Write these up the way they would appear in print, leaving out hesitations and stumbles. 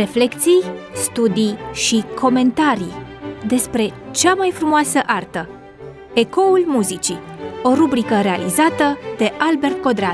Reflecții, studii și comentarii despre cea mai frumoasă artă. Ecoul muzicii, o rubrică realizată de Albert Codreanu.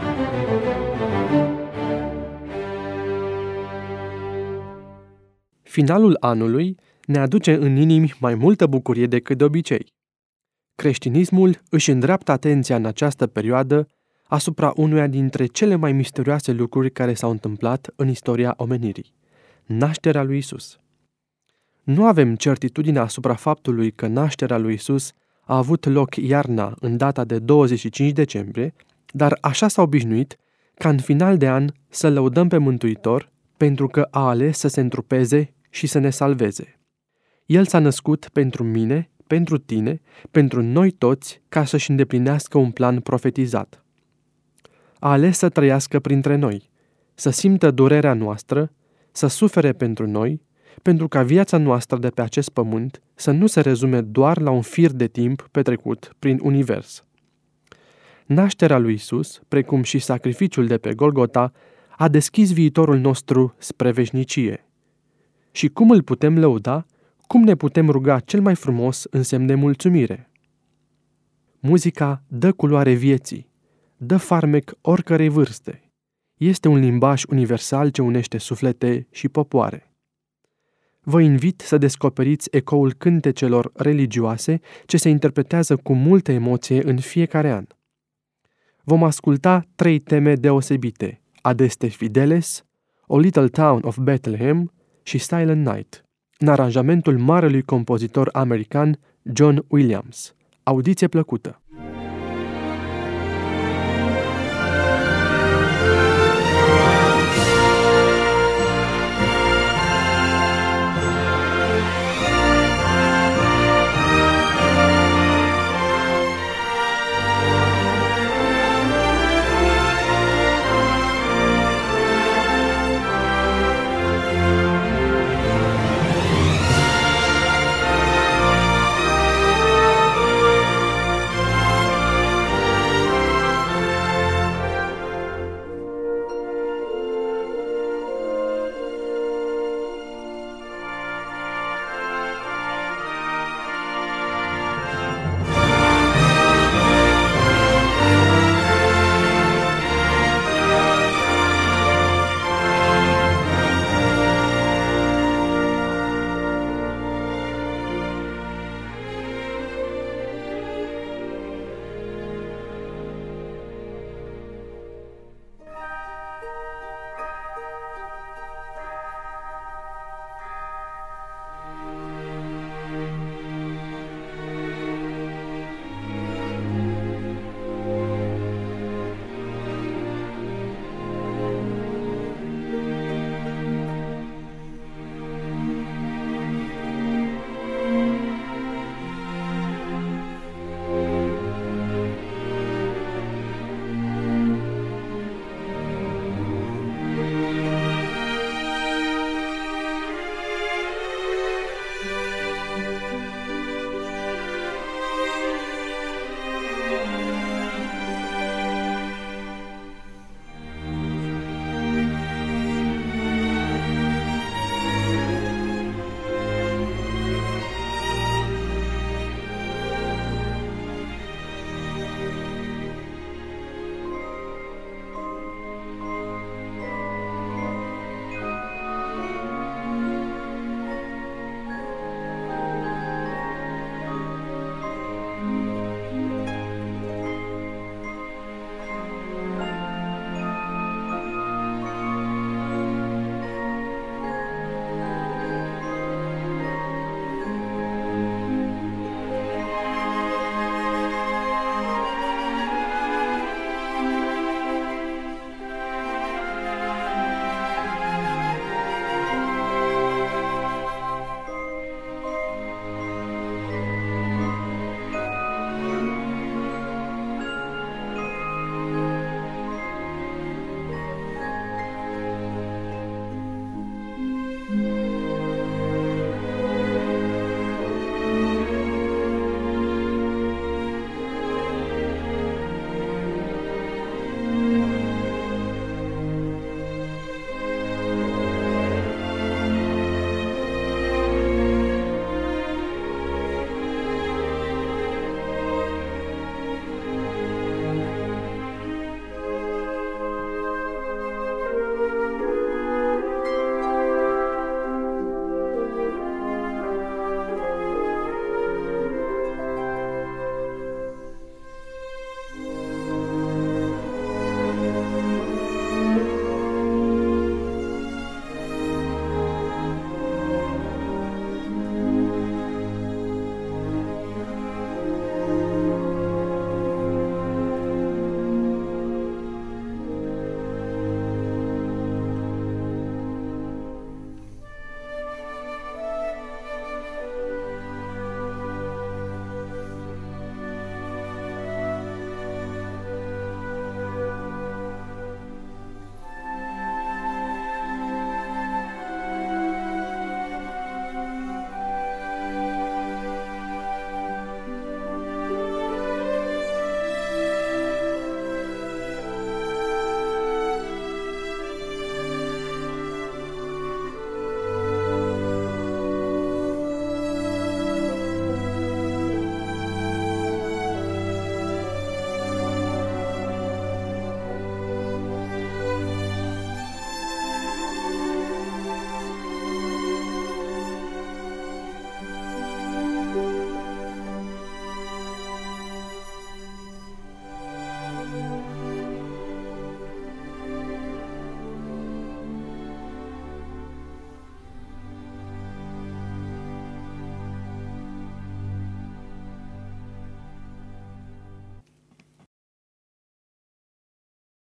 Finalul anului ne aduce în inimi mai multă bucurie decât de obicei. Creștinismul își îndreaptă atenția în această perioadă asupra unuia dintre cele mai misterioase lucruri care s-au întâmplat în istoria omenirii: nașterea lui Isus. Nu avem certitudine asupra faptului că nașterea lui Isus a avut loc iarna în data de 25 decembrie, dar așa s-a obișnuit ca în final de an să lăudăm pe Mântuitor pentru că a ales să se întrupeze și să ne salveze. El s-a născut pentru mine, pentru tine, pentru noi toți, ca să-și îndeplinească un plan profetizat. A ales să trăiască printre noi, să simtă durerea noastră, să sufere pentru noi, pentru ca viața noastră de pe acest pământ să nu se rezume doar la un fir de timp petrecut prin univers. Nașterea lui Isus, precum și sacrificiul de pe Golgota, a deschis viitorul nostru spre veșnicie. Și cum îl putem lăuda? Cum ne putem ruga cel mai frumos în semn de mulțumire? Muzica dă culoare vieții, dă farmec oricărei vârste. Este un limbaj universal ce unește suflete și popoare. Vă invit să descoperiți ecoul cântecelor religioase ce se interpretează cu multă emoție în fiecare an. Vom asculta 3 teme deosebite: Adeste Fideles, O Little Town of Bethlehem și Silent Night, în aranjamentul marelui compozitor american John Williams. Audiție plăcută!